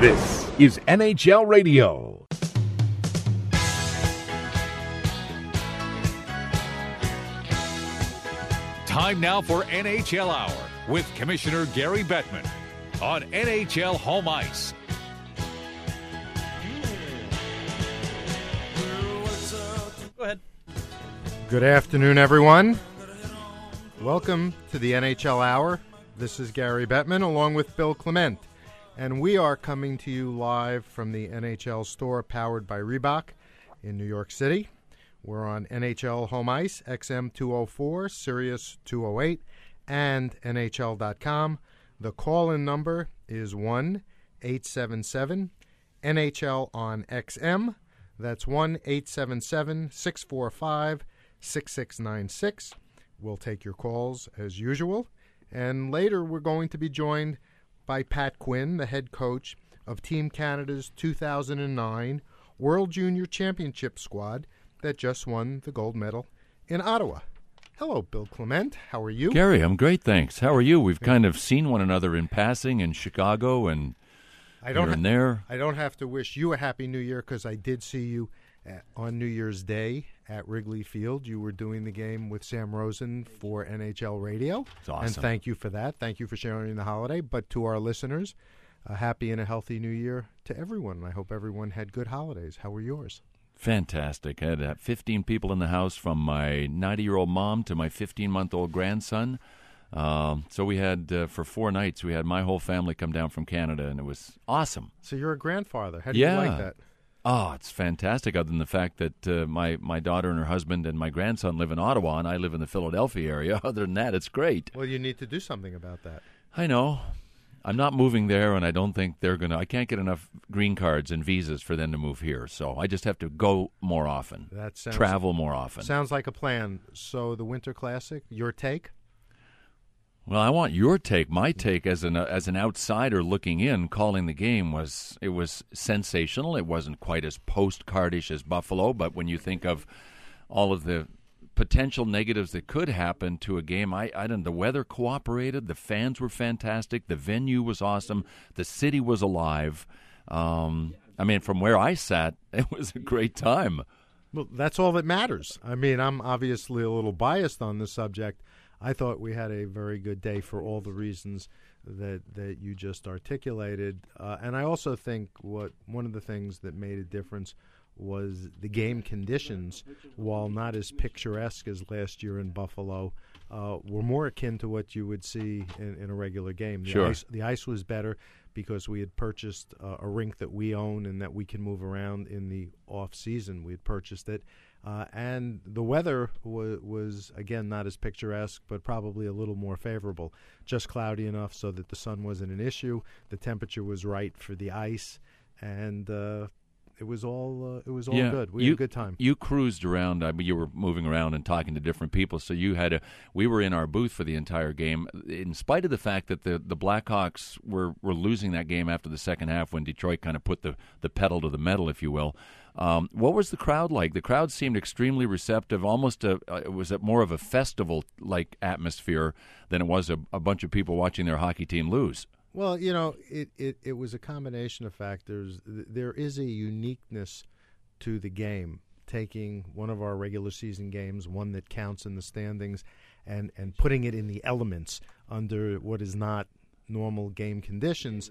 This is NHL Radio. Time now for NHL Hour with Commissioner Gary Bettman on NHL Home Ice. Go ahead. Good afternoon, everyone. Welcome to the NHL Hour. This is Gary Bettman along with Bill Clement, and we are coming to you live from the NHL store powered by Reebok in New York City. We're on NHL Home Ice, XM 204, Sirius 208, and NHL.com. The call-in number is 1-877-NHL on XM. That's 1-877-645-6696. We'll take your calls as usual. And later we're going to be joined by Pat Quinn, the head coach of Team Canada's 2009 World Junior Championship squad that just won the gold medal in Ottawa. Hello, Bill Clement. How are you? Gary, I'm great, thanks. How are you? We've kind of seen one another in passing in Chicago and here and there. I don't have to wish you a Happy New Year because I did see you on New Year's Day at Wrigley Field. You were doing the game with Sam Rosen for NHL Radio. It's awesome. And thank you for that. Thank you for sharing the holiday. But to our listeners, a happy and a healthy New Year to everyone. I hope everyone had good holidays. How were yours? Fantastic. I had 15 people in the house, from my 90-year-old mom to my 15-month-old grandson. So we had, for 4 nights, we had my whole family come down from Canada, and it was awesome. So you're a grandfather. How do you like that? Oh, it's fantastic, other than the fact that my daughter and her husband and my grandson live in Ottawa, and I live in the Philadelphia area. Other than that, it's great. Well, you need to do something about that. I know. I'm not moving there, and I don't think they're going to. I can't get enough green cards and visas for them to move here, so I just have to go more often, travel more often. Sounds like a plan. So the Winter Classic, your take? Well, I want your take. My take as an outsider looking in, calling the game was sensational. It wasn't quite as postcardish as Buffalo, but when you think of all of the potential negatives that could happen to a game, I don't. The weather cooperated. The fans were fantastic. The venue was awesome. The city was alive. I mean, from where I sat, it was a great time. Well, that's all that matters. I mean, I'm obviously a little biased on the subject. I thought we had a very good day for all the reasons that you just articulated. And I also think one of the things that made a difference was the game conditions, while not as picturesque as last year in Buffalo, were more akin to what you would see in a regular game. The ice was better because we had purchased a rink that we own and that we can move around in the off-season. We had purchased it. And the weather was, again, not as picturesque, but probably a little more favorable. Just cloudy enough so that the sun wasn't an issue. The temperature was right for the ice, and it was all good. We had a good time. You cruised around. You were moving around and talking to different people. So we were in our booth for the entire game, in spite of the fact that the Blackhawks were losing that game after the second half when Detroit kind of put the pedal to the metal, if you will. What was the crowd like? The crowd seemed extremely receptive. Almost it was more of a festival-like atmosphere than it was a bunch of people watching their hockey team lose. Well, you know, it was a combination of factors. There is a uniqueness to the game. Taking one of our regular season games, one that counts in the standings, and putting it in the elements under what is not normal game conditions,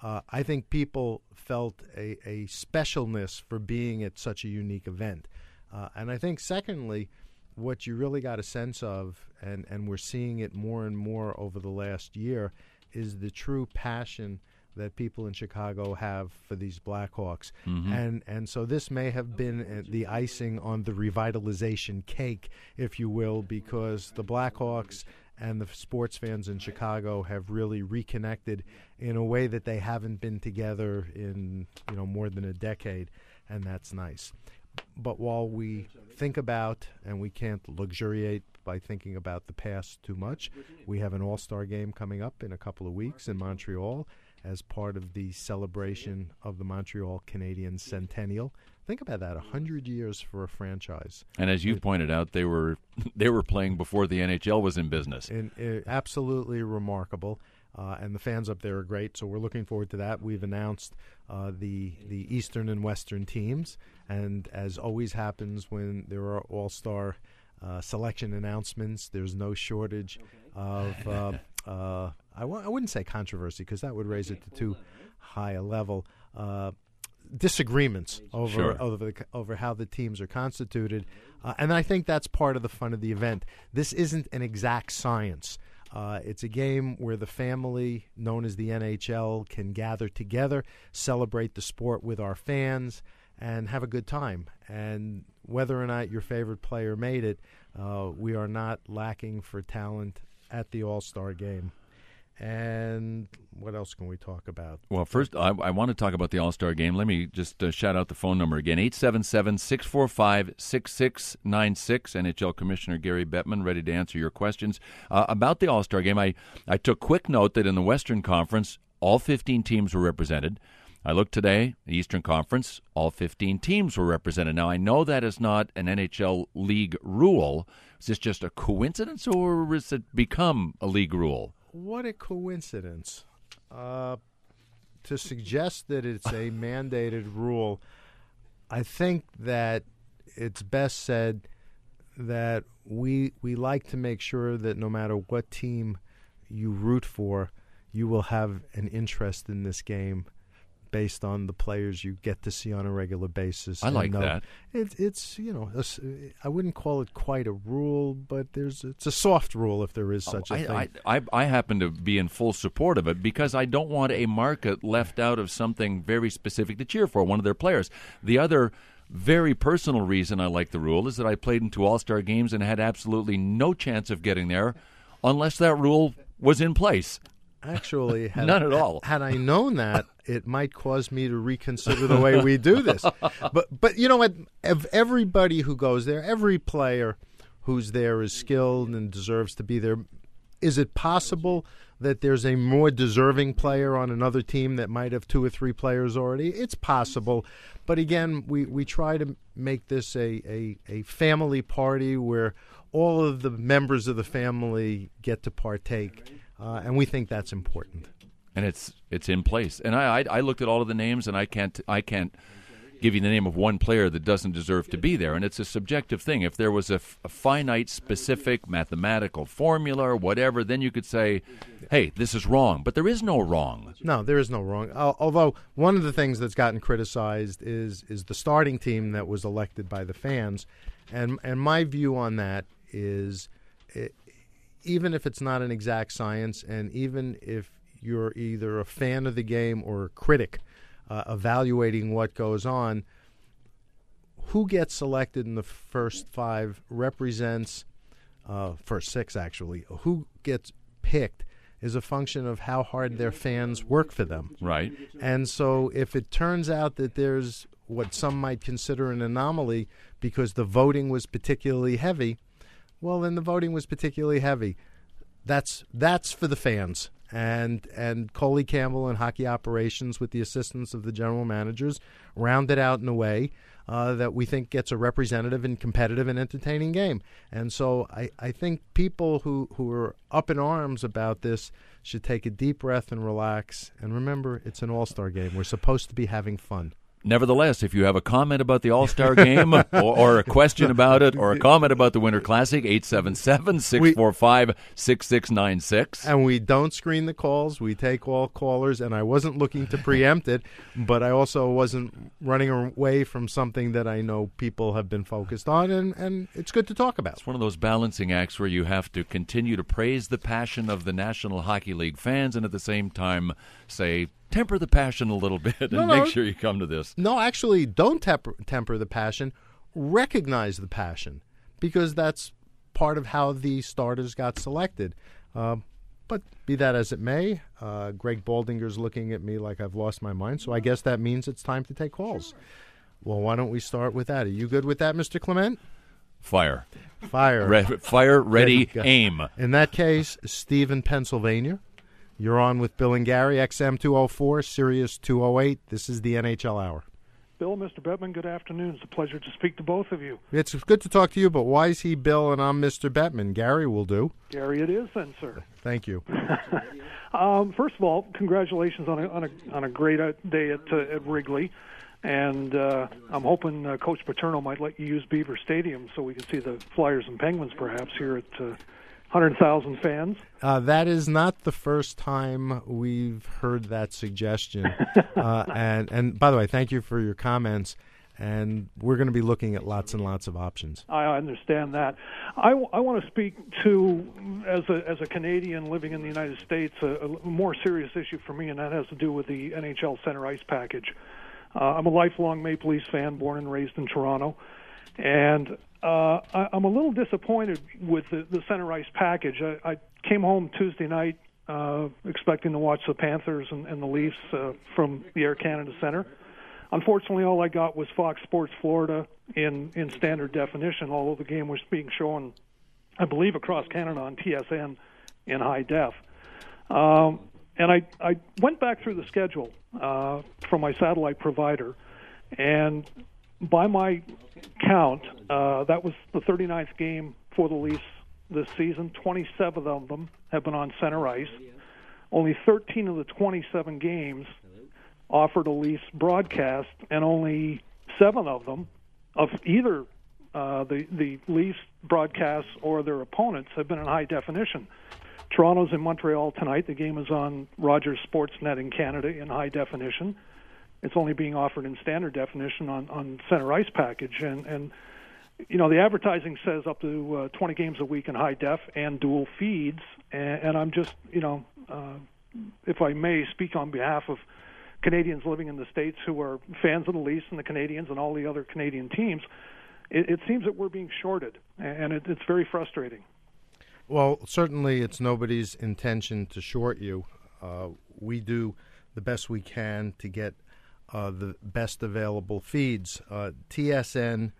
I think people felt a specialness for being at such a unique event. And I think, secondly, what you really got a sense of, and we're seeing it more and more over the last year, is the true passion that people in Chicago have for these Blackhawks. Mm-hmm. And so this may have been the icing on the revitalization cake, if you will, because the Blackhawks and the sports fans in Chicago have really reconnected in a way that they haven't been together in more than a decade, and that's nice. But while we think about, and we can't luxuriate by thinking about the past too much, we have an all-star game coming up in a couple of weeks in Montreal as part of the celebration of the Montreal Canadiens centennial. Think about that, 100 years for a franchise. And as you pointed out, they were playing before the NHL was in business. Absolutely remarkable. and the fans up there are great. So we're looking forward to that. We've announced the Eastern and Western teams, and as always happens when there are all-star selection announcements, there's no shortage of I wouldn't say controversy, because that would raise it to too high a level. Disagreements over how the teams are constituted, and I think that's part of the fun of the event. This isn't an exact science. It's a game where the family, known as the NHL, can gather together, celebrate the sport with our fans, and have a good time. And whether or not your favorite player made it, we are not lacking for talent at the All-Star game. And what else can we talk about? Well, first, I want to talk about the All-Star Game. Let me just shout out the phone number again, 877-645-6696. NHL Commissioner Gary Bettman, ready to answer your questions. About the All-Star Game, I took quick note that in the Western Conference, all 15 teams were represented. I looked today, the Eastern Conference, all 15 teams were represented. Now, I know that is not an NHL league rule. Is this just a coincidence, or has it become a league rule? What a coincidence. To suggest that it's a mandated rule, I think that it's best said that we like to make sure that no matter what team you root for, you will have an interest in this game based on the players you get to see on a regular basis. I like that. It's I wouldn't call it quite a rule, but it's a soft rule if there is such a thing. I happen to be in full support of it because I don't want a market left out of something very specific to cheer for, one of their players. The other very personal reason I like the rule is that I played in 2 All-Star games and had absolutely no chance of getting there unless that rule was in place. Actually, none at all. Had I known that, it might cause me to reconsider the way we do this. But you know what? Everybody who goes there, every player who's there is skilled and deserves to be there. Is it possible that there's a more deserving player on another team that might have 2 or 3 players already? It's possible. But again, we try to make this a family party where all of the members of the family get to partake. And we think that's important. And it's in place. And I looked at all of the names, and I can't give you the name of one player that doesn't deserve to be there. And it's a subjective thing. If there was a finite, specific mathematical formula or whatever, then you could say, hey, this is wrong. But there is no wrong. No, there is no wrong. Although one of the things that's gotten criticized is the starting team that was elected by the fans. And my view on that is even if it's not an exact science, and even if you're either a fan of the game or a critic evaluating what goes on, who gets selected in the first 5 represents, first 6 actually, who gets picked is a function of how hard their fans work for them. Right. And so if it turns out that there's what some might consider an anomaly because the voting was particularly heavy, well, then the voting was particularly heavy. That's for the fans. And Coley Campbell and Hockey Operations, with the assistance of the general managers, rounded out in a way that we think gets a representative and competitive and entertaining game. And so I think people who are up in arms about this should take a deep breath and relax. And remember, it's an all-star game. We're supposed to be having fun. Nevertheless, if you have a comment about the All-Star Game or a question about it or a comment about the Winter Classic, 877-645-6696. And we don't screen the calls. We take all callers, and I wasn't looking to preempt it, but I also wasn't running away from something that I know people have been focused on, and it's good to talk about. It's one of those balancing acts where you have to continue to praise the passion of the National Hockey League fans and at the same time say, temper the passion a little bit and make sure you come to this. No, actually, don't temper the passion. Recognize the passion, because that's part of how the starters got selected. But be that as it may, Greg Baldinger's looking at me like I've lost my mind, so I guess that means it's time to take calls. Well, why don't we start with that? Are you good with that, Mr. Clement? Fire. Fire, ready, aim. In that case, Steve in Pennsylvania. You're on with Bill and Gary, XM 204, Sirius 208. This is the NHL Hour. Bill, Mr. Bettman, good afternoon. It's a pleasure to speak to both of you. It's good to talk to you, but why is he Bill and I'm Mr. Bettman? Gary will do. Gary it is then, sir. Thank you. First of all, congratulations on a great day at Wrigley. And I'm hoping Coach Paterno might let you use Beaver Stadium so we can see the Flyers and Penguins perhaps here at 100,000 fans. That is not the first time we've heard that suggestion. And by the way, thank you for your comments. And we're going to be looking at lots and lots of options. I understand that. I want to speak to, as a Canadian living in the United States, a more serious issue for me, and that has to do with the NHL Center Ice package. I'm a lifelong Maple Leafs fan, born and raised in Toronto, and I'm a little disappointed with the Center Ice package. I came home Tuesday night expecting to watch the Panthers and the Leafs from the Air Canada Center. Unfortunately, all I got was Fox Sports Florida in standard definition, although the game was being shown, I believe, across Canada on TSN in high def. And I went back through the schedule from my satellite provider, and by my count, that was the 39th game for the Leafs this season. 27 of them have been on center ice. Only 13 of the 27 games offered a Leafs broadcast, and only 7 of them, of either the Leafs broadcasts or their opponents, have been in high definition. Toronto's in Montreal tonight. The game is on Rogers Sportsnet in Canada in high definition. It's only being offered in standard definition on Center Ice package. And you know, the advertising says up to 20 games a week in high def and dual feeds. And I'm just, you know, if I may speak on behalf of Canadians living in the States who are fans of the Leafs and the Canadians and all the other Canadian teams, it seems that we're being shorted, and it's very frustrating. Well, certainly it's nobody's intention to short you. We do the best we can to get the best available feeds. TSN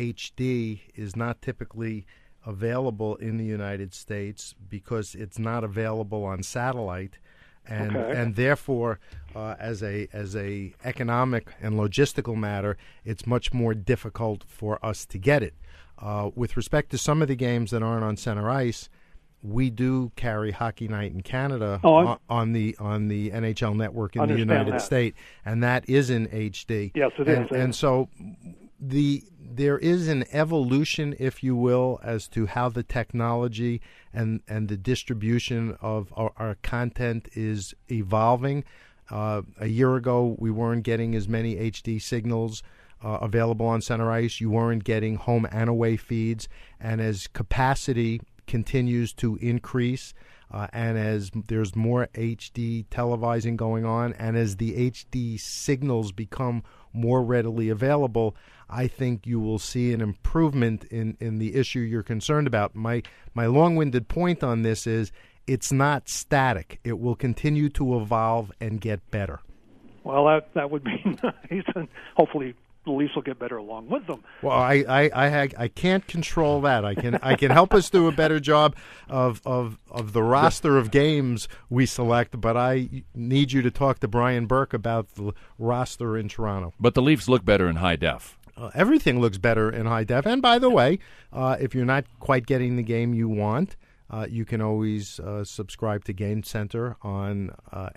HD is not typically available in the United States because it's not available on satellite. And therefore, as a economic and logistical matter, it's much more difficult for us to get it. With respect to some of the games that aren't on center ice, we do carry Hockey Night in Canada on the NHL network in the United States, and that is in HD. Yes, it is. And so there is an evolution, if you will, as to how the technology and the distribution of our content is evolving. A year ago, we weren't getting as many HD signals available on center ice. You weren't getting home and away feeds. And as capacity continues to increase, and as there's more HD televising going on, and as the HD signals become more readily available, I think you will see an improvement in the issue you're concerned about. My long-winded point on this is it's not static. It will continue to evolve and get better. Well, that would be nice, and hopefully the Leafs will get better along with them. Well, I can't control that. I can help us do a better job of the roster of games we select, but I need you to talk to Brian Burke about the roster in Toronto. But the Leafs look better in high def. Everything looks better in high def. And by the way, if you're not quite getting the game you want, you can always subscribe to Game Center on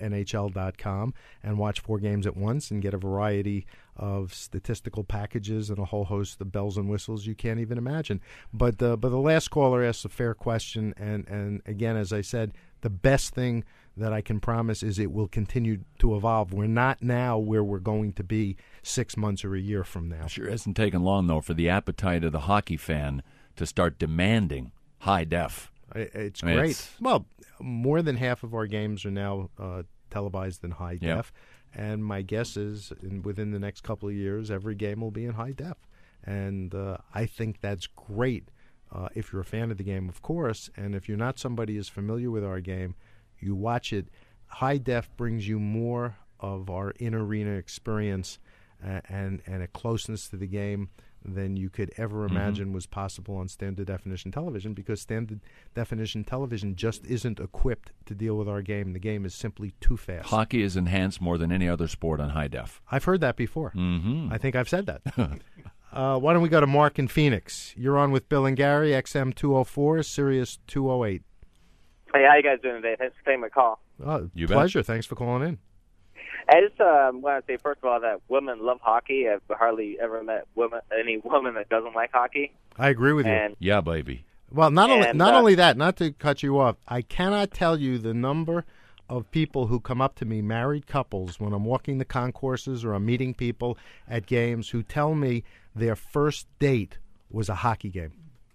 NHL.com and watch 4 games at once and get a variety of statistical packages and a whole host of bells and whistles you can't even imagine. But the last caller asked a fair question, and again, as I said, the best thing that I can promise is it will continue to evolve. We're not now where we're going to be 6 months or a year from now. Sure hasn't taken long, though, for the appetite of the hockey fan to start demanding high def. It's great. Well, more than half of our games are now televised in high def, and my guess is within the next couple of years, every game will be in high def. And I think that's great if you're a fan of the game, of course, and if you're not somebody who's familiar with our game, you watch it. High def brings you more of our in-arena experience and a closeness to the game than you could ever imagine was possible on standard definition television, because standard definition television just isn't equipped to deal with our game. The game is simply too fast. Hockey is enhanced more than any other sport on high def. I've heard that before. I think I've said that. Why don't we go to Mark in Phoenix? You're on with Bill and Gary, XM 204, Sirius 208. Hey, how you guys doing today? Thanks for taking my call. You bet. Pleasure. Thanks for calling in. I just want to say, first of all, that women love hockey. I've hardly ever met any woman that doesn't like hockey. I agree with you. And, Yeah, baby. Well, not only that, not to cut you off, I cannot tell you the number of people who come up to me, married couples, when I'm walking the concourses or I'm meeting people at games, who tell me their first date was a hockey game.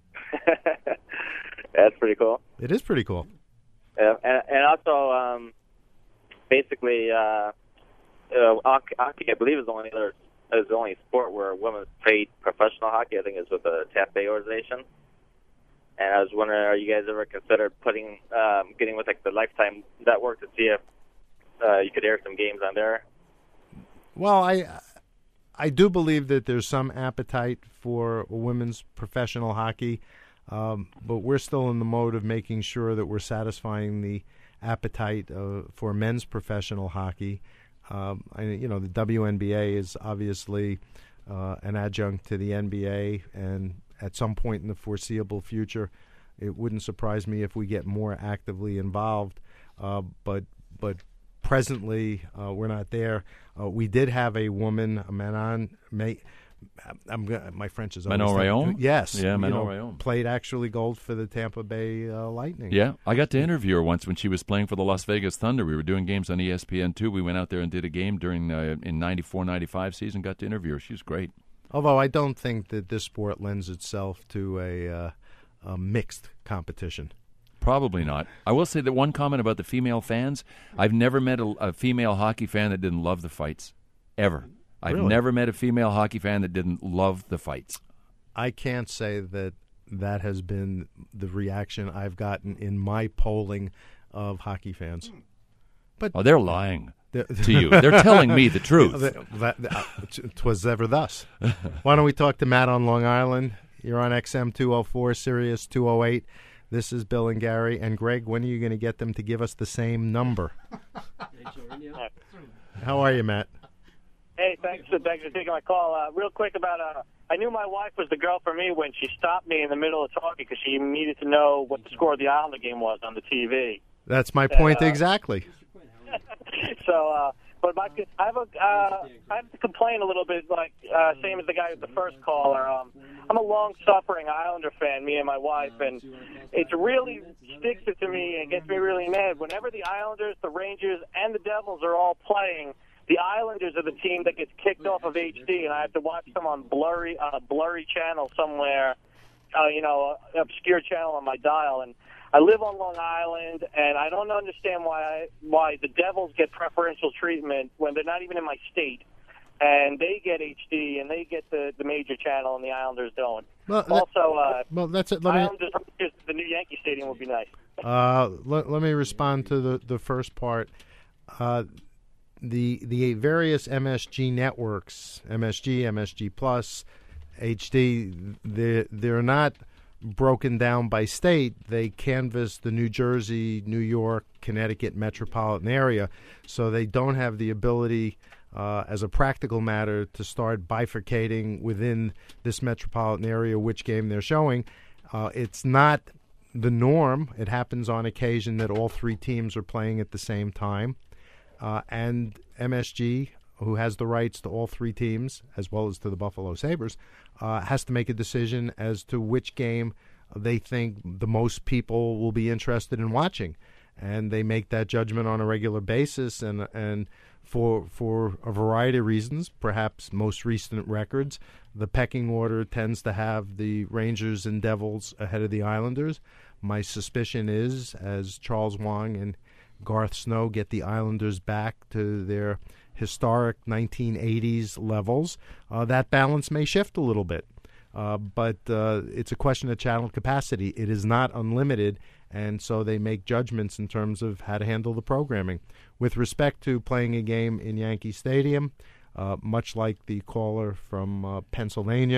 That's pretty cool. It is pretty cool. And also, basically, hockey, I believe, is the only sport where women played professional hockey. I think it's with the Tampa Bay organization. And I was wondering, are you guys ever considered getting with like the Lifetime Network to see if you could air some games on there? Well, I do believe that there's some appetite for women's professional hockey, but we're still in the mode of making sure that we're satisfying the appetite for men's professional hockey. The WNBA is obviously an adjunct to the NBA, and at some point in the foreseeable future, it wouldn't surprise me if we get more actively involved. But presently, we're not there. We did have a woman, my French is Manon Rhéaume? Yes. Yeah, Manon Rhéaume. Played actually gold for the Tampa Bay Lightning. Yeah, I got to interview her once when she was playing for the Las Vegas Thunder. We were doing games on ESPN2. We went out there and did a game during in 94-95 season, got to interview her. She was great. Although I don't think that this sport lends itself to a mixed competition. Probably not. I will say that one comment about the female fans, I've never met a female hockey fan that didn't love the fights, ever. I've Really? never met a female hockey fan that didn't love the fights. I can't say that has been the reaction I've gotten in my polling of hockey fans. But Oh, they're lying to you. They're telling me the truth. Twas ever thus. Why don't we talk to Matt on Long Island? You're on XM 204, Sirius 208. This is Bill and Gary. And Greg, when are you going to get them to give us the same number? How are you, Matt? Hey, thanks for taking my call. Real quick about, I knew my wife was the girl for me when she stopped me in the middle of talking because she needed to know what the score of the Islander game was on the TV. That's my point exactly. So, but I have to complain a little bit, like same as the guy with the first caller. I'm a long-suffering Islander fan, me and my wife, and it really sticks it to me and gets me really mad. Whenever the Islanders, the Rangers, and the Devils are all playing, the Islanders are the team that gets kicked off of HD, and I have to watch them on a blurry channel somewhere, an obscure channel on my dial. And I live on Long Island, and I don't understand why the Devils get preferential treatment when they're not even in my state, and they get HD and they get the major channel, and the Islanders don't. Well, that's it. Islanders, the new Yankee Stadium would be nice. Let me respond to the first part. The various MSG networks, MSG, MSG Plus, HD, they're not broken down by state. They canvass the New Jersey, New York, Connecticut metropolitan area, so they don't have the ability, as a practical matter, to start bifurcating within this metropolitan area which game they're showing. It's not the norm. It happens on occasion that all three teams are playing at the same time. And MSG, who has the rights to all three teams, as well as to the Buffalo Sabres, has to make a decision as to which game they think the most people will be interested in watching. And they make that judgment on a regular basis, and for a variety of reasons, perhaps most recent records, the pecking order tends to have the Rangers and Devils ahead of the Islanders. My suspicion is, as Charles Wang and Garth Snow get the Islanders back to their historic 1980s levels, that balance may shift a little bit. But it's a question of channel capacity. It is not unlimited, and so they make judgments in terms of how to handle the programming. With respect to playing a game in Yankee Stadium, much like the caller from Pennsylvania,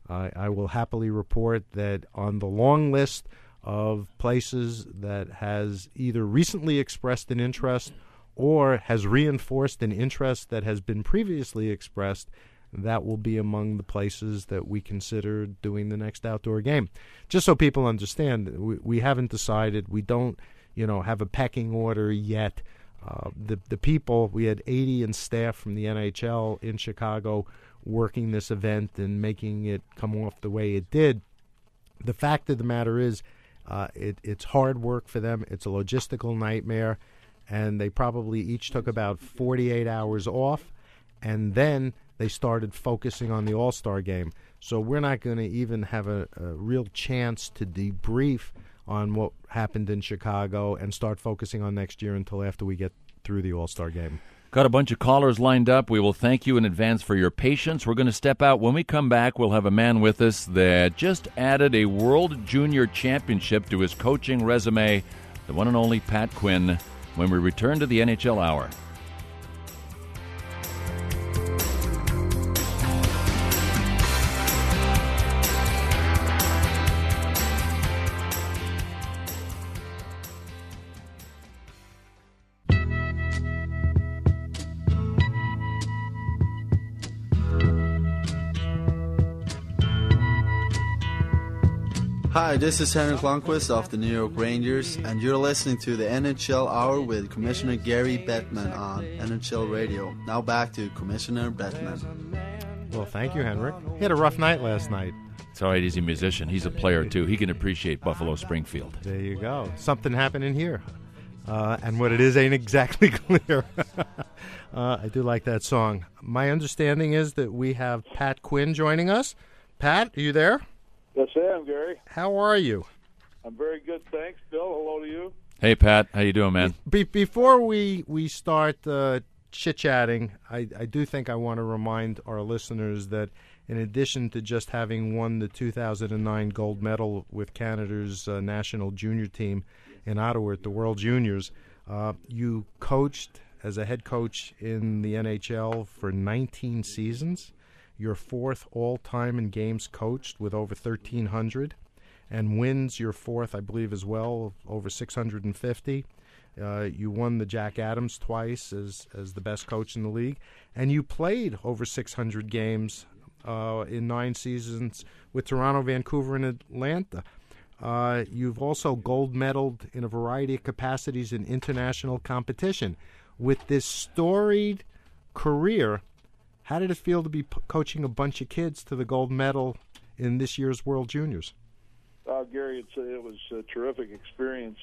I will happily report that on the long list of places that has either recently expressed an interest or has reinforced an interest that has been previously expressed, that will be among the places that we consider doing the next outdoor game. Just so people understand, we haven't decided. We don't, have a pecking order yet. The people, we had 80 in staff from the NHL in Chicago working this event and making it come off the way it did. The fact of the matter is, it's hard work for them. It's a logistical nightmare, and they probably each took about 48 hours off, and then they started focusing on the All-Star game. So we're not going to even have a real chance to debrief on what happened in Chicago and start focusing on next year until after we get through the All-Star game. Got a bunch of callers lined up. We will thank you in advance for your patience. We're going to step out. When we come back, we'll have a man with us that just added a World Junior Championship to his coaching resume, the one and only Pat Quinn, when we return to the NHL Hour. Hi, this is Henrik Lundqvist of the New York Rangers, and you're listening to the NHL Hour with Commissioner Gary Bettman on NHL Radio. Now back to Commissioner Bettman. Well, thank you, Henrik. He had a rough night last night. It's all right. He's a musician. He's a player, too. He can appreciate Buffalo Springfield. There you go. Something happening here. And what it is ain't exactly clear. I do like that song. My understanding is that we have Pat Quinn joining us. Pat, are you there? Yes, I am, Gary. How are you? I'm very good, thanks. Bill, hello to you. Hey, Pat. How you doing, man? Before we start chit-chatting, I do think I want to remind our listeners that in addition to just having won the 2009 gold medal with Canada's national junior team in Ottawa at the World Juniors, you coached as a head coach in the NHL for 19 seasons. Your fourth all-time in games coached with over 1,300, and wins your fourth, I believe, as well, over 650. You won the Jack Adams twice as the best coach in the league, and you played over 600 games in 9 seasons with Toronto, Vancouver, and Atlanta. You've also gold medaled in a variety of capacities in international competition. With this storied career, how did it feel to be coaching a bunch of kids to the gold medal in this year's World Juniors? Gary, it was a terrific experience.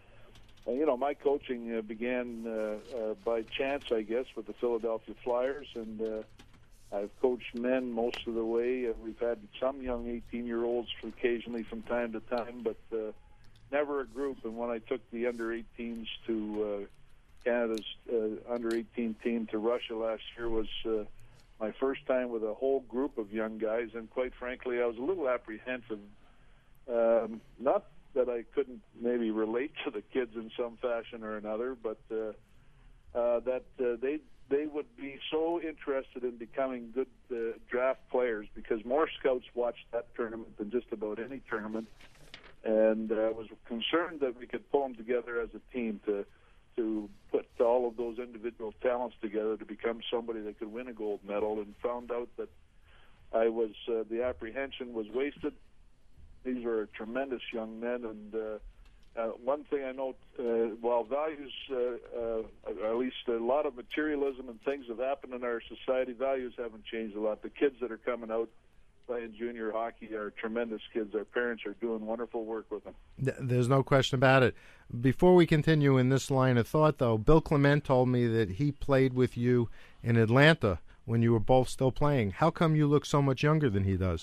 My coaching began by chance, I guess, with the Philadelphia Flyers, and I've coached men most of the way. We've had some young 18-year-olds occasionally from time to time, but never a group. And when I took the under-18s to Canada's under-18 team to Russia last year was my first time with a whole group of young guys, and quite frankly, I was a little apprehensive. Not that I couldn't maybe relate to the kids in some fashion or another, but that they would be so interested in becoming good draft players, because more scouts watch that tournament than just about any tournament, and I was concerned that we could pull them together as a team to put all of those individual talents together to become somebody that could win a gold medal, and found out that I was the apprehension was wasted. These were tremendous young men, and one thing I note, while values, at least a lot of materialism and things have happened in our society, values haven't changed a lot. The kids that are coming out playing junior hockey are tremendous kids. Their parents are doing wonderful work with them. There's no question about it. Before we continue in this line of thought, though, Bill Clement told me that he played with you in Atlanta when you were both still playing. How come you look so much younger than he does?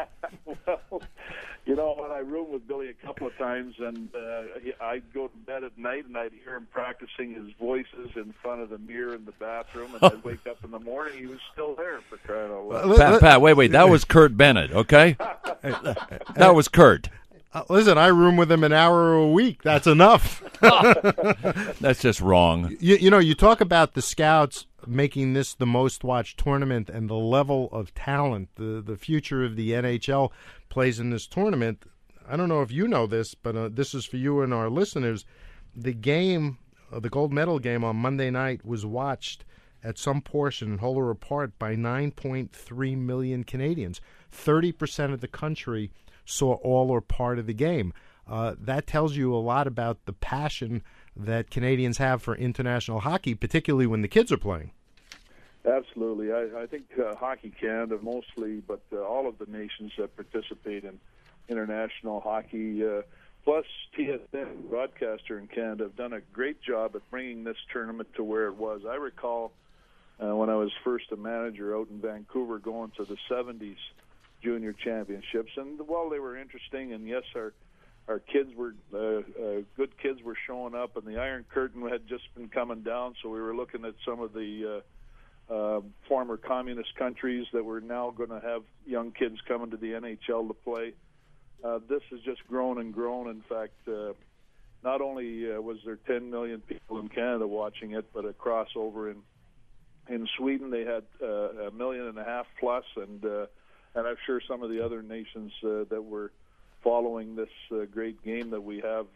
Well, I roomed with Billy a couple of times, and I'd go to bed at night, and I'd hear him practicing his voices in front of the mirror in the bathroom, and I'd wake up in the morning, he was still there, for crying out loud. Pat, wait, that was Kurt Bennett, okay? That was Kurt. Listen, I room with him an hour a week. That's enough. That's just wrong. You talk about the scouts making this the most watched tournament, and the level of talent, the future of the NHL plays in this tournament. I don't know if you know this, but this is for you and our listeners. The game, the gold medal game on Monday night, was watched at some portion, whole or part, by 9.3 million Canadians. 30% of the country saw all or part of the game. That tells you a lot about the passion that Canadians have for international hockey, particularly when the kids are playing. Absolutely. I think Hockey Canada mostly, but all of the nations that participate in international hockey, plus TSN, broadcaster in Canada, have done a great job at bringing this tournament to where it was. I recall when I was first a manager out in Vancouver going to the 70s junior championships, and while they were interesting, and yes, our kids were good kids were showing up, and the Iron Curtain had just been coming down, so we were looking at some of the former communist countries that were now going to have young kids coming to the NHL to play. This has just grown and grown. In fact, not only was there 10 million people in Canada watching it, but across over in Sweden they had 1.5 million plus, and I'm sure some of the other nations that were following this great game that we have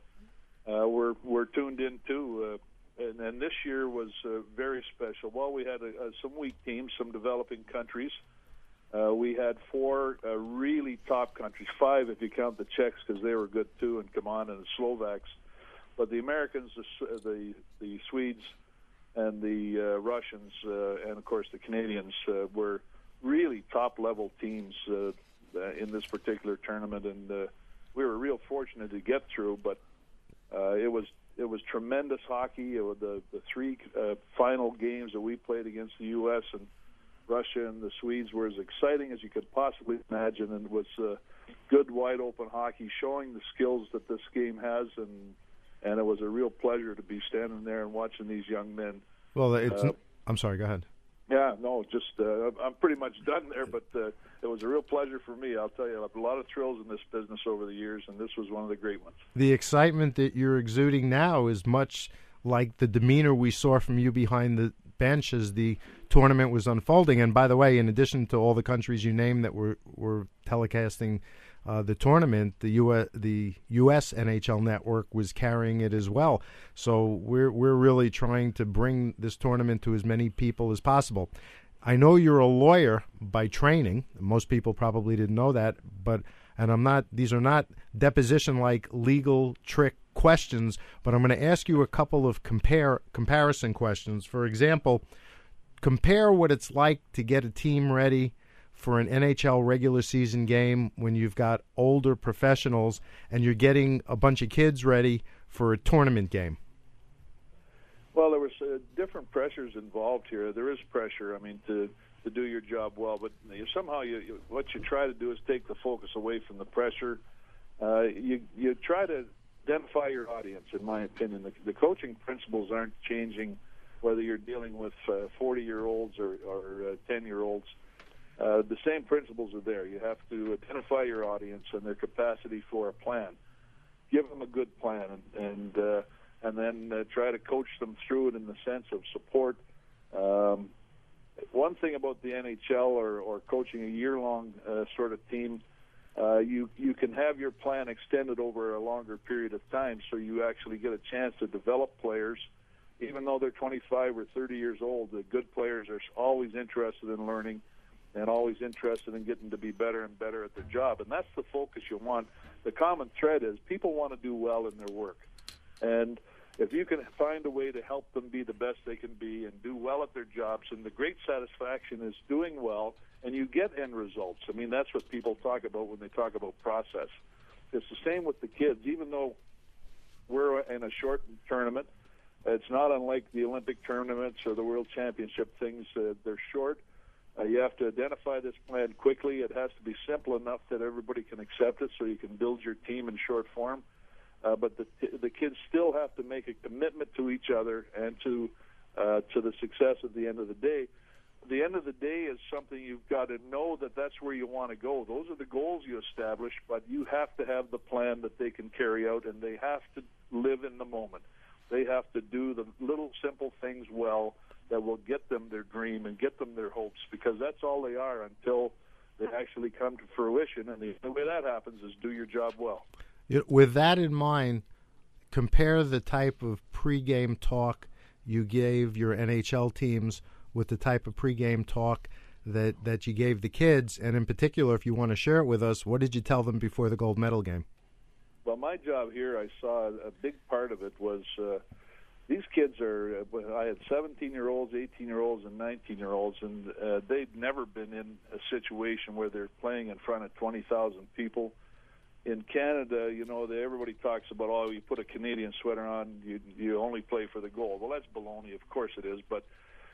were tuned in too. And this year was very special. Well, we had some weak teams, some developing countries. We had 4 really top countries, 5 if you count the Czechs, because they were good too, and come on, and the Slovaks. But the Americans, the Swedes, and the Russians, and of course the Canadians were really top-level teams in this particular tournament, and we were real fortunate to get through. But it was tremendous hockey. It was the 3 final games that we played against the U.S. and Russia and the Swedes were as exciting as you could possibly imagine, and it was good, wide-open hockey, showing the skills that this game has, and it was a real pleasure to be standing there and watching these young men. Well, I'm sorry, go ahead. Yeah, no, just I'm pretty much done there, but it was a real pleasure for me. I'll tell you, I've had a lot of thrills in this business over the years, and this was one of the great ones. The excitement that you're exuding now is much like the demeanor we saw from you behind the bench as the tournament was unfolding. And by the way, in addition to all the countries you named that were telecasting the tournament, the U.S. NHL Network was carrying it as well. So we're really trying to bring this tournament to as many people as possible. I know you're a lawyer by training. Most people probably didn't know that, these are not deposition-like legal trick questions, but I'm going to ask you a couple of comparison questions. For example, compare what it's like to get a team ready for an NHL regular season game when you've got older professionals and you're getting a bunch of kids ready for a tournament game. Well, there was different pressures involved here. There is pressure, to do your job well, but somehow what you try to do is take the focus away from the pressure. You try to identify your audience, in my opinion. The coaching principles aren't changing whether you're dealing with 40-year-olds or 10-year-olds. The same principles are there. You have to identify your audience and their capacity for a plan. Give them a good plan, and then try to coach them through it in the sense of support. One thing about the NHL or coaching a year-long sort of team, you can have your plan extended over a longer period of time, so you actually get a chance to develop players. Even though they're 25 or 30 years old, the good players are always interested in learning and always interested in getting to be better and better at their job. And that's the focus you want. The common thread is people want to do well in their work. And if you can find a way to help them be the best they can be and do well at their jobs, and the great satisfaction is doing well, and you get end results. That's what people talk about when they talk about process. It's the same with the kids. Even though we're in a short tournament, it's not unlike the Olympic tournaments or the World Championship things. They're short. You have to identify this plan quickly. It has to be simple enough that everybody can accept it so you can build your team in short form. But the kids still have to make a commitment to each other and to the success at the end of the day. The end of the day is something you've got to know that's where you want to go. Those are the goals you establish, but you have to have the plan that they can carry out, and they have to live in the moment. They have to do the little simple things well that will get them their dream and get them their hopes, because that's all they are until they actually come to fruition. And the way that happens is do your job well. With that in mind, compare the type of pregame talk you gave your NHL teams with the type of pregame talk that you gave the kids, and in particular, if you want to share it with us, what did you tell them before the gold medal game? Well, my job here, I saw a big part of it was these kids are, I had 17-year-olds, 18-year-olds, and 19-year-olds, and they'd never been in a situation where they're playing in front of 20,000 people. In Canada, everybody talks about, oh, you put a Canadian sweater on, you only play for the gold. Well, that's baloney. Of course it is, but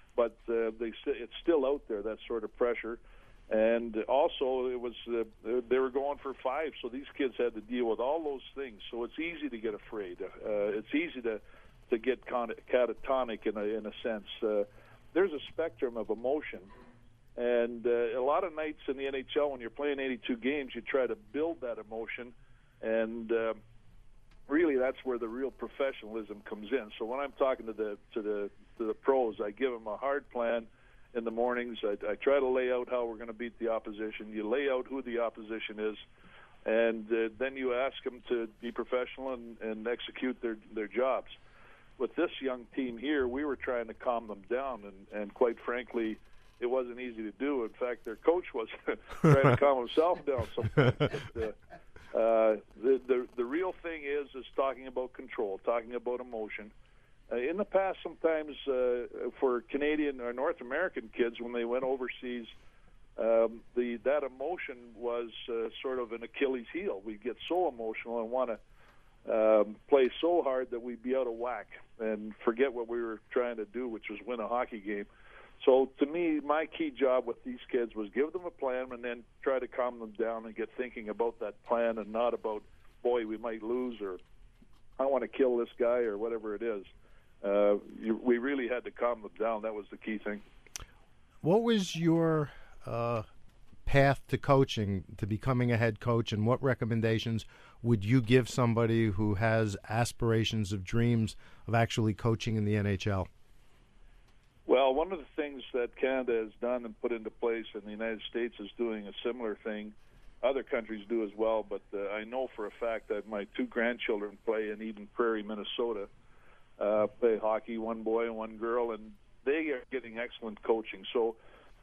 it's still out there, that sort of pressure. And also, it was they were going for 5, so these kids had to deal with all those things. So it's easy to get afraid. It's easy to get catatonic in a sense. There's a spectrum of emotion. And a lot of nights in the NHL, when you're playing 82 games, you try to build that emotion, and really that's where the real professionalism comes in. So when I'm talking to the pros, I give them a hard plan in the mornings. I try to lay out how we're going to beat the opposition. You lay out who the opposition is, and then you ask them to be professional and execute their jobs. With this young team here, we were trying to calm them down, and quite frankly, it wasn't easy to do. In fact, their coach was trying to calm himself down sometimes. But, the real thing is talking about control, talking about emotion. In the past, sometimes for Canadian or North American kids, when they went overseas, that emotion was sort of an Achilles heel. We'd get so emotional and want to play so hard that we'd be out of whack and forget what we were trying to do, which was win a hockey game. So to me, my key job with these kids was give them a plan and then try to calm them down and get thinking about that plan and not about, boy, we might lose, or I want to kill this guy, or whatever it is. We really had to calm them down. That was the key thing. What was your path to coaching, to becoming a head coach, and what recommendations would you give somebody who has aspirations of dreams of actually coaching in the NHL? Well, one of the things that Canada has done and put into place, and the United States is doing a similar thing. Other countries do as well, but I know for a fact that my 2 grandchildren play in Eden Prairie, Minnesota, play hockey, one boy and one girl, and they are getting excellent coaching. So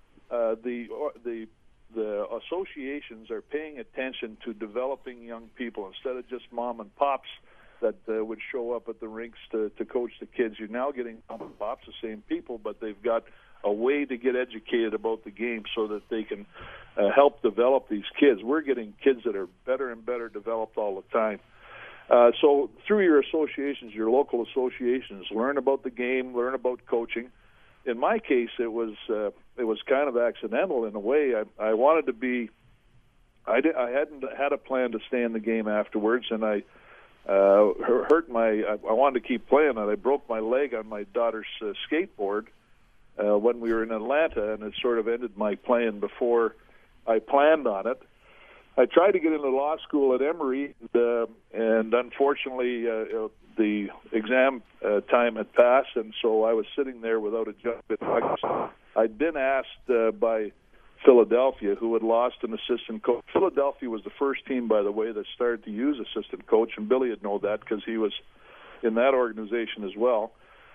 the associations are paying attention to developing young people instead of just mom and pops that would show up at the rinks to coach the kids. You're now getting mom and pops, the same people, but they've got a way to get educated about the game so that they can help develop these kids. We're getting kids that are better and better developed all the time. So through your associations, your local associations, learn about the game, learn about coaching. In my case, it was kind of accidental in a way. I wanted to be. I hadn't had a plan to stay in the game afterwards, and I hurt my. I wanted to keep playing, and I broke my leg on my daughter's skateboard when we were in Atlanta, and it sort of ended my playing before I planned on it. I tried to get into law school at Emory, and unfortunately, the exam time had passed, and so I was sitting there without a job in August. I'd been asked by Philadelphia, who had lost an assistant coach. Philadelphia was the first team, by the way, that started to use assistant coach, and Billy would know that because he was in that organization as well.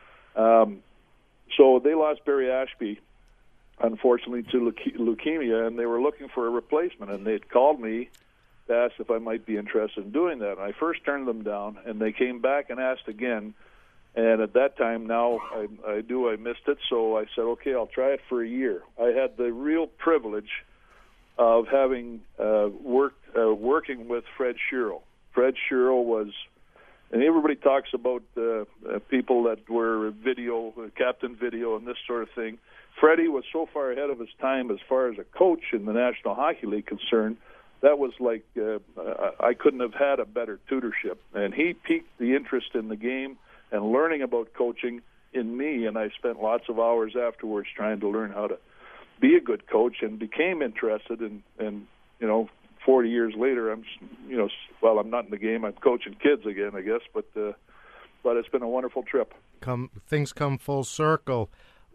So they lost Barry Ashby, unfortunately, to leukemia, and they were looking for a replacement, and they had called me to ask if I might be interested in doing that. And I first turned them down, and they came back and asked again, and at that time, now I missed it, so I said, okay, I'll try it for a year. I had the real privilege of having working with Fred Sherrill. Fred Sherrill was, and everybody talks about people that were Captain Video and this sort of thing. Freddie was so far ahead of his time as far as a coach in the National Hockey League concerned. That was like I couldn't have had a better tutorship. And he piqued the interest in the game and learning about coaching in me, and I spent lots of hours afterwards trying to learn how to be a good coach, and became interested. And 40 years later, I'm not in the game. I'm coaching kids again, I guess. But it's been a wonderful trip. Things come full circle.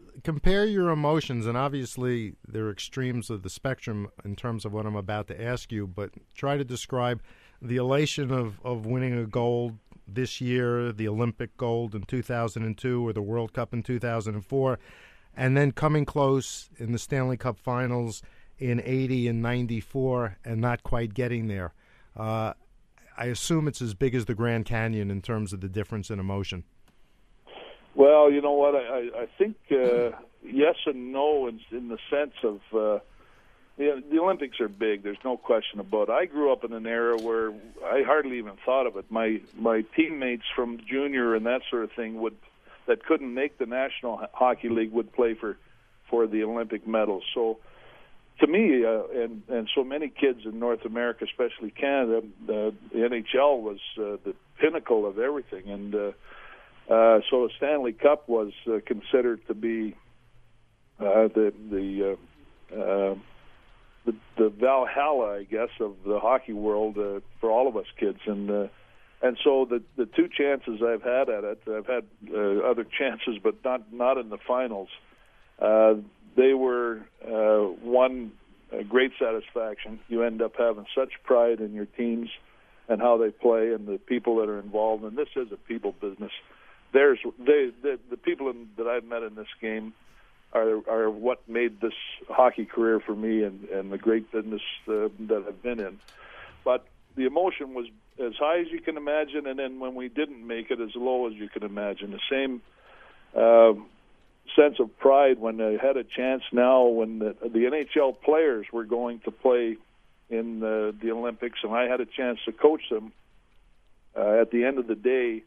compare your emotions, and obviously there are extremes of the spectrum in terms of what I'm about to ask you, but try to describe the elation of winning a gold this year, the Olympic gold in 2002 or the World Cup in 2004, and then coming close in the Stanley Cup Finals in 80 and 94 and not quite getting there. I assume it's as big as the Grand Canyon in terms of the difference in emotion. Well, you know what? I think yes and no in the sense of the Olympics are big. There's no question about it. I grew up in an era where I hardly even thought of it. My teammates from junior and that sort of thing that couldn't make the National Hockey League would play for the Olympic medals. So to me, and so many kids in North America, especially Canada, the NHL was the pinnacle of everything, and so the Stanley Cup was considered to be the Valhalla, I guess, of the hockey world for all of us kids, and so the two chances I've had at it, I've had other chances, but not in the finals. They were one great satisfaction. You end up having such pride in your teams and how they play and the people that are involved, and this is a people business. The people that I've met in this game are what made this hockey career for me and the great business that I've been in. But the emotion was as high as you can imagine, and then when we didn't make it, as low as you can imagine. The same sense of pride when they had a chance now when the NHL players were going to play in the Olympics, and I had a chance to coach them. At the end of the day,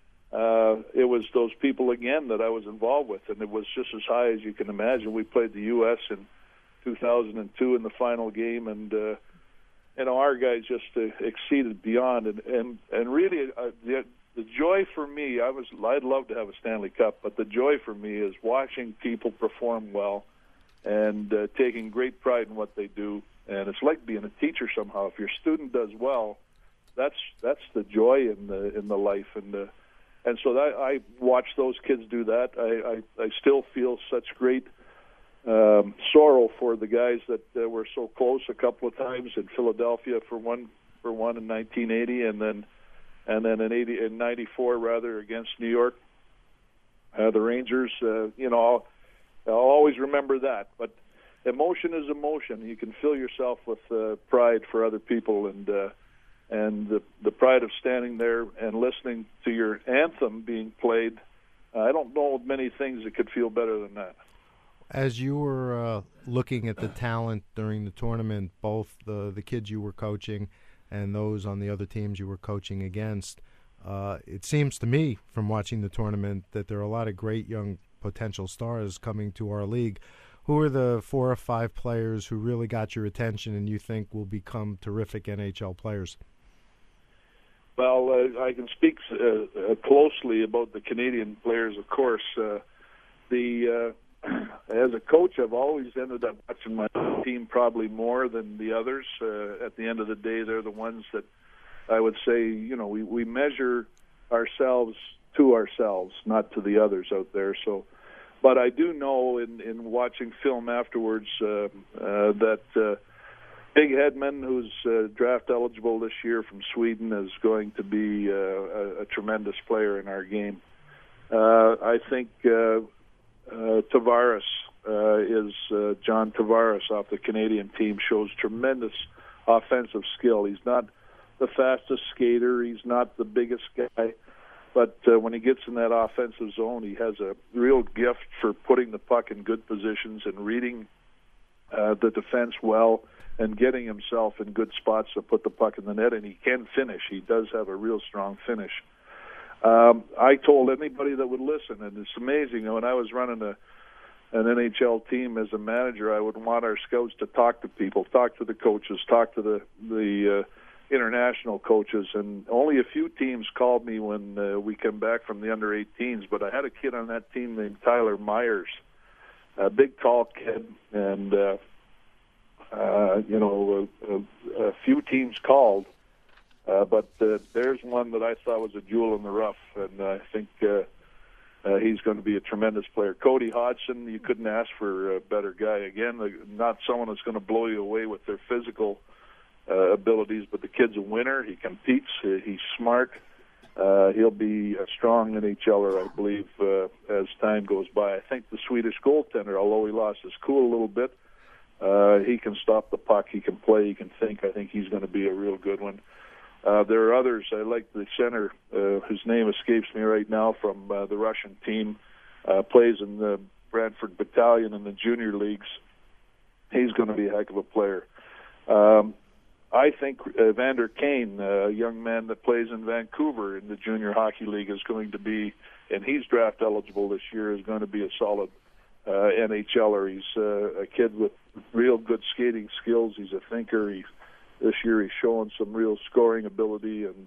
it was those people again that I was involved with, and it was just as high as you can imagine. We played the U.S. in 2002 in the final game, and our guys just exceeded beyond. And really, the joy for me, I'd love to have a Stanley Cup, but the joy for me is watching people perform well and taking great pride in what they do. And it's like being a teacher somehow. If your student does well, that's the joy in the life, and so I watch those kids do that. I still feel such great sorrow for the guys that were so close a couple of times in Philadelphia for one in 1980, and then in 94 rather against New York, the Rangers. I'll always remember that. But emotion is emotion. You can fill yourself with pride for other people, and the pride of standing there and listening to your anthem being played. I don't know of many things that could feel better than that. As you were looking at the talent during the tournament, both the kids you were coaching and those on the other teams you were coaching against, it seems to me from watching the tournament that there are a lot of great young potential stars coming to our league. Who are the 4 or 5 players who really got your attention and you think will become terrific NHL players? Well, I can speak closely about the Canadian players, of course. As a coach, I've always ended up watching my team probably more than the others. At the end of the day, they're the ones that I would say, we measure ourselves to ourselves, not to the others out there. So, but I do know in watching film afterwards that Big Hedman, who's draft eligible this year from Sweden, is going to be a tremendous player in our game. I think Tavares is John Tavares off the Canadian team, shows tremendous offensive skill. He's not the fastest skater. He's not the biggest guy. But when he gets in that offensive zone, he has a real gift for putting the puck in good positions and reading the defense well and getting himself in good spots to put the puck in the net. And he can finish. He does have a real strong finish. I told anybody that would listen, and it's amazing, when I was running an NHL team as a manager, I would want our scouts to talk to people, talk to the coaches, talk to the international coaches, and only a few teams called me when we came back from the under-18s, but I had a kid on that team named Tyler Myers, a big, tall kid, and, a few teams called, but there's one that I thought was a jewel in the rough, and I think he's going to be a tremendous player. Cody Hodgson, you couldn't ask for a better guy. Again, not someone that's going to blow you away with their physical abilities, but the kid's a winner. He competes. He's smart. He'll be a strong NHLer, I believe, as time goes by. I think the Swedish goaltender, although he lost his cool a little bit, he can stop the puck. He can play. He can think. I think he's going to be a real good one. There are others. I like the center, whose name escapes me right now, from the Russian team, plays in the Brantford Battalion in the junior leagues. He's going to be a heck of a player. I think Vander Kane, a young man that plays in Vancouver in the Junior Hockey League, is going to be, and he's draft eligible this year, is going to be a solid NHLer. He's a kid with real good skating skills. He's a thinker. This year he's showing some real scoring ability, and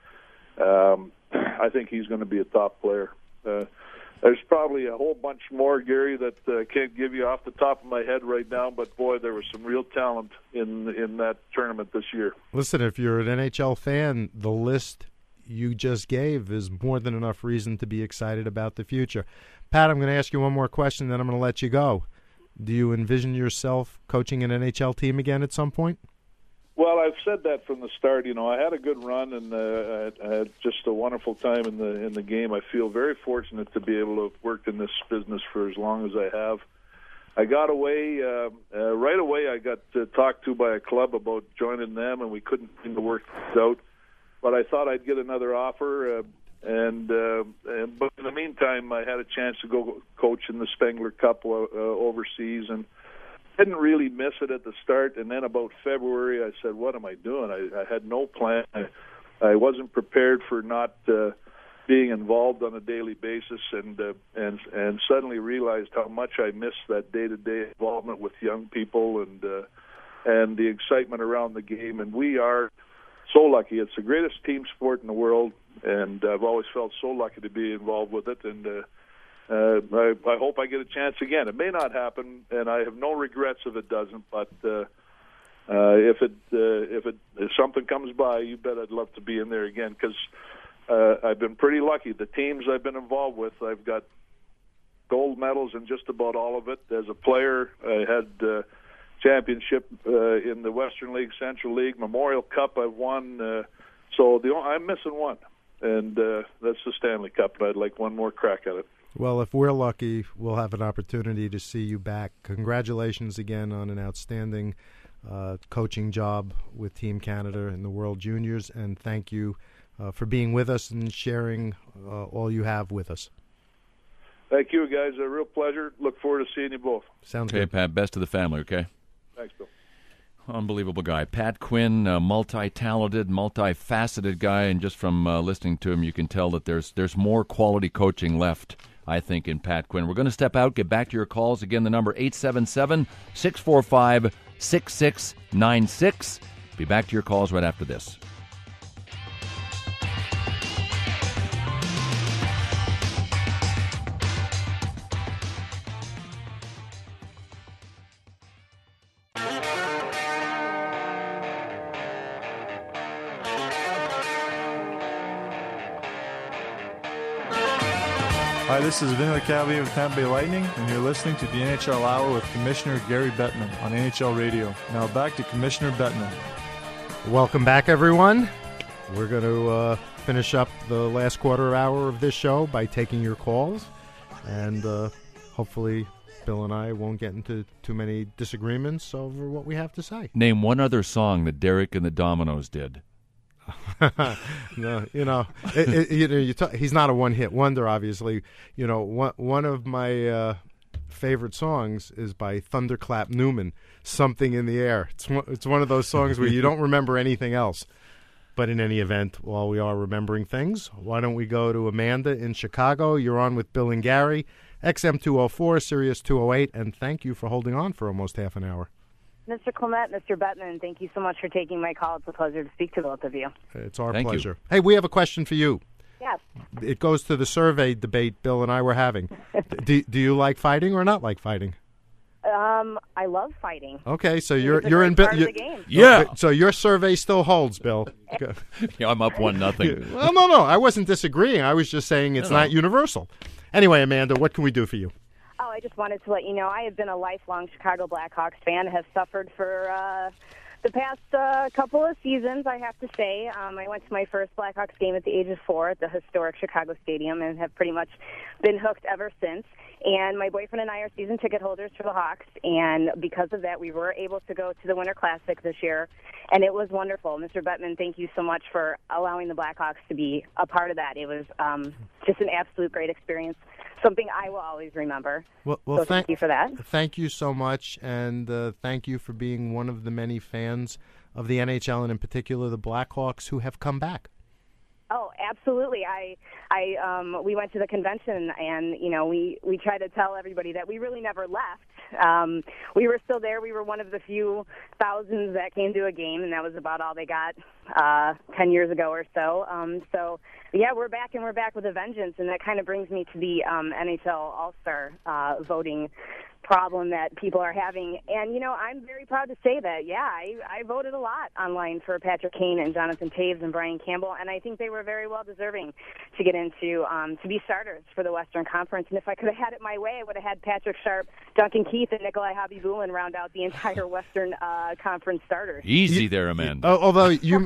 I think he's going to be a top player. There's probably a whole bunch more, Gary, that I can't give you off the top of my head right now, but boy, there was some real talent in that tournament this year. Listen, if you're an NHL fan, the list you just gave is more than enough reason to be excited about the future. Pat, I'm going to ask you one more question, then I'm going to let you go. Do you envision yourself coaching an NHL team again at some point? Well, I've said that from the start. You know, I had a good run, and I had just a wonderful time in the game. I feel very fortunate to be able to have worked in this business for as long as I have. I got away right away. I got talked to by a club about joining them, and we couldn't seem to work this out. But I thought I'd get another offer, but in the meantime, I had a chance to go coach in the Spengler Cup overseas, and didn't really miss it at the start. And then about February, I said, what am I doing? I had no plan. I wasn't prepared for not being involved on a daily basis, and suddenly realized how much I missed that day-to-day involvement with young people and the excitement around the game. And we are so lucky. It's the greatest team sport in the world, and I've always felt so lucky to be involved with it. And I hope I get a chance again. It may not happen, and I have no regrets if it doesn't. But if something comes by, you bet I'd love to be in there again, because I've been pretty lucky. The teams I've been involved with, I've got gold medals in just about all of it. As a player, I had championship in the Western League, Central League, Memorial Cup I've won. So I'm missing one, and that's the Stanley Cup, and I'd like one more crack at it. Well, if we're lucky, we'll have an opportunity to see you back. Congratulations again on an outstanding coaching job with Team Canada in the World Juniors, and thank you for being with us and sharing all you have with us. Thank you, guys. A real pleasure. Look forward to seeing you both. Sounds good. Okay, Pat, best to the family, okay? Thanks, Bill. Unbelievable guy. Pat Quinn, multi-talented, multifaceted guy, and just from listening to him, you can tell that there's more quality coaching left, I think, in Pat Quinn. We're going to step out, get back to your calls. Again, the number 877-645-6696. Be back to your calls right after this. Hi, this is Vinny Lecavalier with Tampa Bay Lightning, and you're listening to the NHL Hour with Commissioner Gary Bettman on NHL Radio. Now back to Commissioner Bettman. Welcome back, everyone. We're going to finish up the last quarter hour of this show by taking your calls, and hopefully Bill and I won't get into too many disagreements over what we have to say. Name one other song that Derek and the Dominoes did. No, he's not a one-hit wonder, obviously. You know, one of my favorite songs is by Thunderclap Newman, Something in the Air. It's one of those songs where you don't remember anything else. But in any event, while we are remembering things, why don't we go to Amanda in Chicago? You're on with Bill and Gary, XM 204, Sirius 208, and thank you for holding on for almost half an hour. Mr. Clement, Mr. Bettman, thank you so much for taking my call. It's a pleasure to speak to both of you. It's our Thank pleasure. you. Hey, we have a question for you. Yes. It goes to the survey debate Bill and I were having. Do you like fighting or not like fighting? I love fighting. Okay, so It's you're in part of the game. Yeah. So your survey still holds, Bill. Yeah, I'm up 1-0. Well, no, I wasn't disagreeing. I was just saying it's not universal. Anyway, Amanda, what can we do for you? Oh, I just wanted to let you know I have been a lifelong Chicago Blackhawks fan, have suffered for the past couple of seasons, I have to say. I went to my first Blackhawks game at the age of 4 at the historic Chicago Stadium and have pretty much been hooked ever since. And my boyfriend and I are season ticket holders for the Hawks, and because of that, we were able to go to the Winter Classic this year, and it was wonderful. Mr. Bettman, thank you so much for allowing the Blackhawks to be a part of that. It was just an absolute great experience, something I will always remember. Well, so thank you for that. Thank you so much, and thank you for being one of the many fans of the NHL, and in particular the Blackhawks, who have come back. Oh, absolutely. We went to the convention, and we tried to tell everybody that we really never left. We were still there. We were one of the few thousands that came to a game, and that was about all they got 10 years ago or so. So yeah, we're back, and we're back with a vengeance, and that kind of brings me to the NHL All-Star voting problem that people are having. And, I'm very proud to say that, I voted a lot online for Patrick Kane and Jonathan Toews and Brian Campbell, and I think they were very well deserving to get into, to be starters for the Western Conference. And if I could have had it my way, I would have had Patrick Sharp, Duncan Keith, and Nikolai Khabibulin round out the entire Western Conference starters. Easy there, Amanda. Although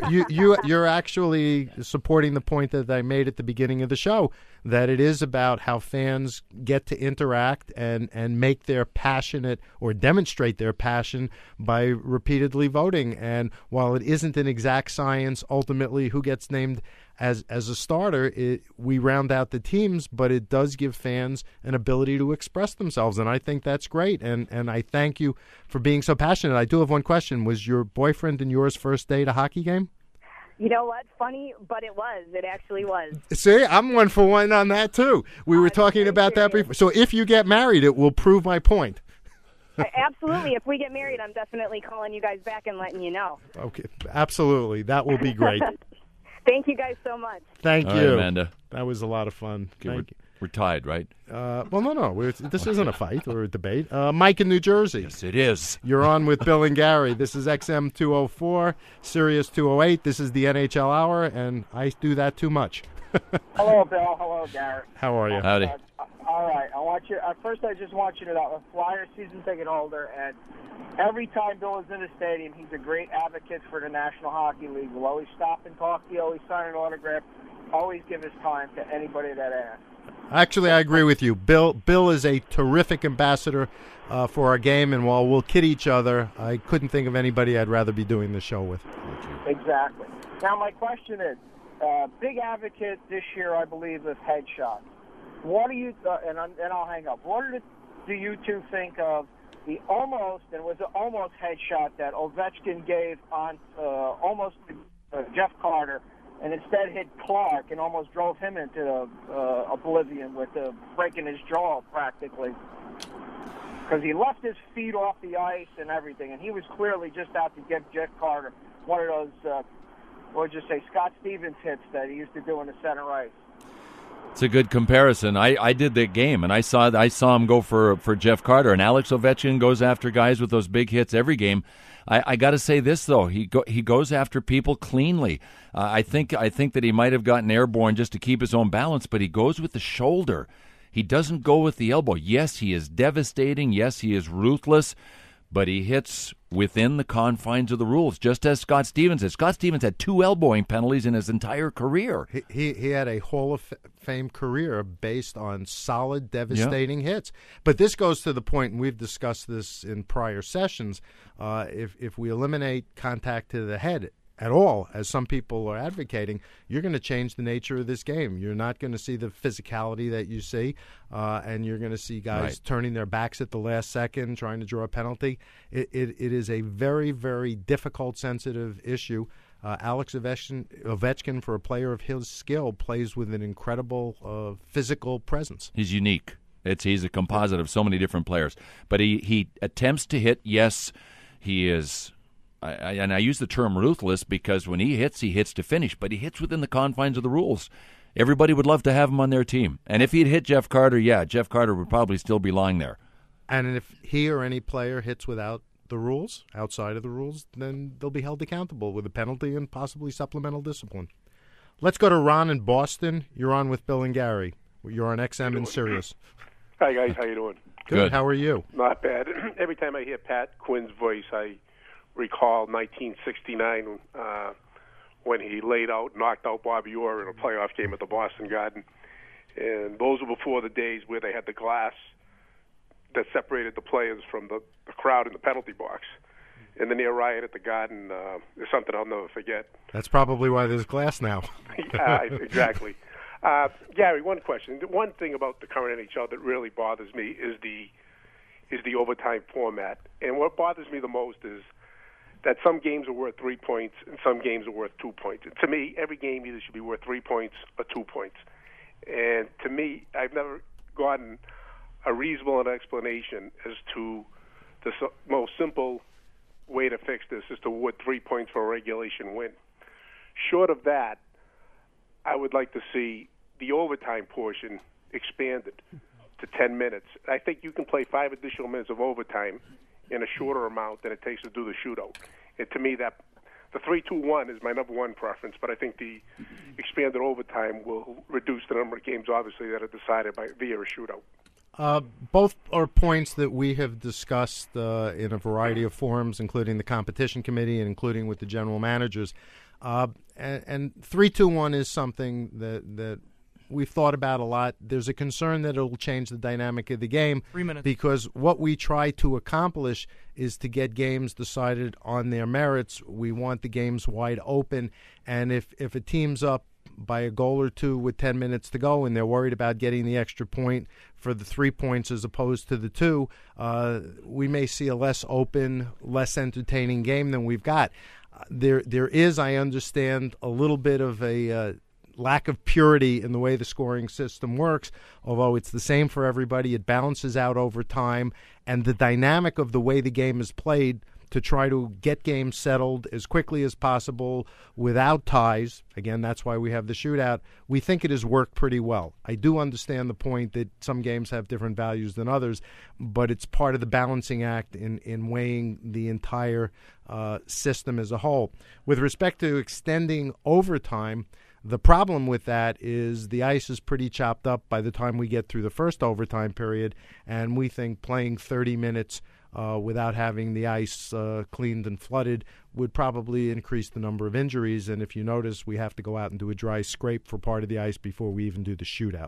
you're actually supporting the point that I made at the beginning of the show, that it is about how fans get to interact and make their passionate or demonstrate their passion by repeatedly voting. And while it isn't an exact science, ultimately who gets named as a starter, we round out the teams, but it does give fans an ability to express themselves, and I think that's great. And I thank you for being so passionate. I do have one question. Was your boyfriend and yours first date a hockey game? You know what? Funny, but it was. It actually was. See, I'm 1 for 1 on that, too. We were talking about that before. So if you get married, it will prove my point. Absolutely. If we get married, I'm definitely calling you guys back and letting you know. Okay. Absolutely. That will be great. Thank you guys so much. Thank All you. right, Amanda. That was a lot of fun. Okay, we're tied, right? Well, no. This isn't a fight or a debate. Mike in New Jersey. Yes, it is. You're on with Bill and Gary. This is XM 204, Sirius 208. This is the NHL Hour, and I do that too much. Hello, Bill. Hello, Gary. How are you? Howdy. All right. I want you. First, I just want you to know, a Flyers season ticket holder, and every time Bill is in the stadium, he's a great advocate for the National Hockey League. We'll always stop and talk to you, always sign an autograph, always give his time to anybody that asks. Actually, I agree with you. Bill is a terrific ambassador for our game, and while we'll kid each other, I couldn't think of anybody I'd rather be doing the show with. Exactly. Now, my question is, big advocate this year, I believe, of headshots. What do you, and I'll hang up, do you two think of the almost, and it was an almost headshot that Ovechkin gave on almost Jeff Carter, and instead hit Clark and almost drove him into oblivion with breaking his jaw practically. Because he left his feet off the ice and everything, and he was clearly just out to get Jeff Carter one of those, what would you say, Scott Stevens hits that he used to do in the center ice. It's a good comparison. I did that game, and I saw him go for Jeff Carter, and Alex Ovechkin goes after guys with those big hits every game. I got to say this though, he goes after people cleanly. I think that he might have gotten airborne just to keep his own balance, but he goes with the shoulder. He doesn't go with the elbow. Yes, he is devastating. Yes, he is ruthless, but he hits within the confines of the rules, just as Scott Stevens did. Scott Stevens had 2 elbowing penalties in his entire career. He had a Hall of Fame career based on solid, devastating hits. But this goes to the point, and we've discussed this in prior sessions, if we eliminate contact to the head at all, as some people are advocating, you're going to change the nature of this game. You're not going to see the physicality that you see, and you're going to see guys turning their backs at the last second, trying to draw a penalty. It is a very, very difficult, sensitive issue. Alex Ovechkin, for a player of his skill, plays with an incredible physical presence. He's unique. He's a composite of so many different players. But he attempts to hit. Yes, he is. And I use the term ruthless because when he hits to finish, but he hits within the confines of the rules. Everybody would love to have him on their team. And if he'd hit Jeff Carter, Jeff Carter would probably still be lying there. And if he or any player hits without the rules, outside of the rules, then they'll be held accountable with a penalty and possibly supplemental discipline. Let's go to Ron in Boston. You're on with Bill and Gary. You're on XM and Sirius. Hi, guys. How you doing? Good. How are you? Not bad. Every time I hear Pat Quinn's voice, I recall 1969 when he knocked out Bobby Orr in a playoff game at the Boston Garden. And those were before the days where they had the glass that separated the players from the crowd in the penalty box. And the near riot at the Garden is something I'll never forget. That's probably why there's glass now. Yeah, exactly. Gary, one question. The one thing about the current NHL that really bothers me is the overtime format. And what bothers me the most is that some games are worth 3 points and some games are worth 2 points. And to me, every game either should be worth 3 points or 2 points. And to me, I've never gotten a reasonable explanation as to the most simple way to fix this is to award 3 points for a regulation win. Short of that, I would like to see the overtime portion expanded to 10 minutes. I think you can play 5 additional minutes of overtime in a shorter amount than it takes to do the shootout. And to me, that the 3-2-1 is my number one preference, but I think the expanded overtime will reduce the number of games, obviously, that are decided via a shootout. Both are points that we have discussed in a variety of forums, including the competition committee and including with the general managers. And 3-2-1 is something that we've thought about a lot. There's a concern that it will change the dynamic of the game 3 minutes. because what we try to accomplish is to get games decided on their merits. We want the games wide open, and if a team's up by a goal or two with 10 minutes to go and they're worried about getting the extra point for the 3 points as opposed to the 2, we may see a less open, less entertaining game than we've got. There is, I understand, a little bit of a lack of purity in the way the scoring system works, although it's the same for everybody. It balances out over time, and the dynamic of the way the game is played to try to get games settled as quickly as possible without ties. Again, that's why we have the shootout. We think it has worked pretty well. I do understand the point that some games have different values than others, but it's part of the balancing act in weighing the entire system as a whole. With respect to extending overtime, the problem with that is the ice is pretty chopped up by the time we get through the first overtime period, and we think playing 30 minutes without having the ice cleaned and flooded would probably increase the number of injuries. And if you notice, we have to go out and do a dry scrape for part of the ice before we even do the shootout.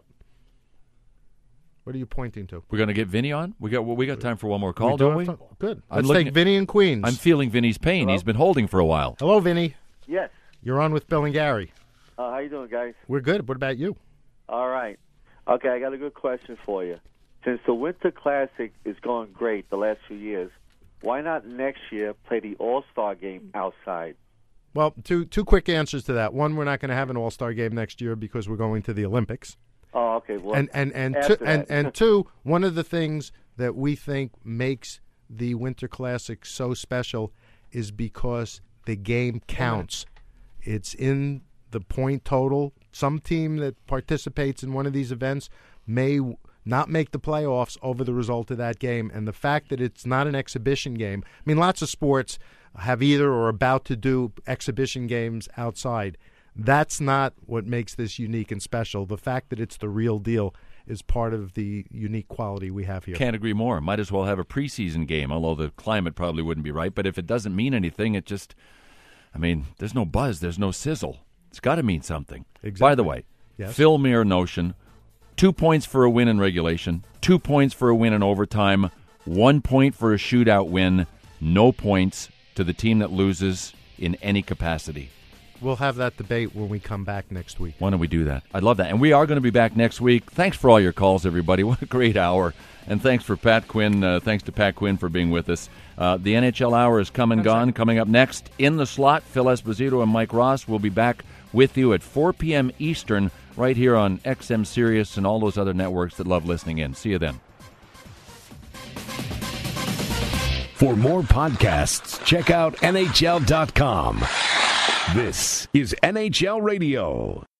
What are you pointing to? We're going to get Vinny on? We got time for one more call, don't we? Good. Let's take Vinny in Queens. I'm feeling Vinny's pain. Hello? He's been holding for a while. Hello, Vinny. Yes. You're on with Bill and Gary. How you doing, guys? We're good. What about you? All right. Okay, I got a good question for you. Since the Winter Classic is going great the last few years, why not next year play the All-Star game outside? Well, two quick answers to that. One, we're not going to have an All-Star game next year because we're going to the Olympics. Oh, okay. Well, and two, one of the things that we think makes the Winter Classic so special is because the game counts. It's in the point total. Some team that participates in one of these events may not make the playoffs over the result of that game. And the fact that it's not an exhibition game, I mean, lots of sports have either or about to do exhibition games outside. That's not what makes this unique and special. The fact that it's the real deal is part of the unique quality we have here. Can't agree more. Might as well have a preseason game, although the climate probably wouldn't be right. But if it doesn't mean anything, it just, I mean, there's no buzz, there's no sizzle. It's got to mean something. Exactly. By the way, yes. Phil Muir notion, 2 points for a win in regulation, 2 points for a win in overtime, 1 point for a shootout win, no points to the team that loses in any capacity. We'll have that debate when we come back next week. Why don't we do that? I'd love that. And we are going to be back next week. Thanks for all your calls, everybody. What a great hour. And thanks for Pat Quinn. Thanks to Pat Quinn for being with us. The NHL Hour is come and gone. Coming up next, in the slot, Phil Esposito and Mike Ross will be back with you at 4 p.m. Eastern right here on XM Sirius and all those other networks that love listening in. See you then. For more podcasts, check out NHL.com. This is NHL Radio.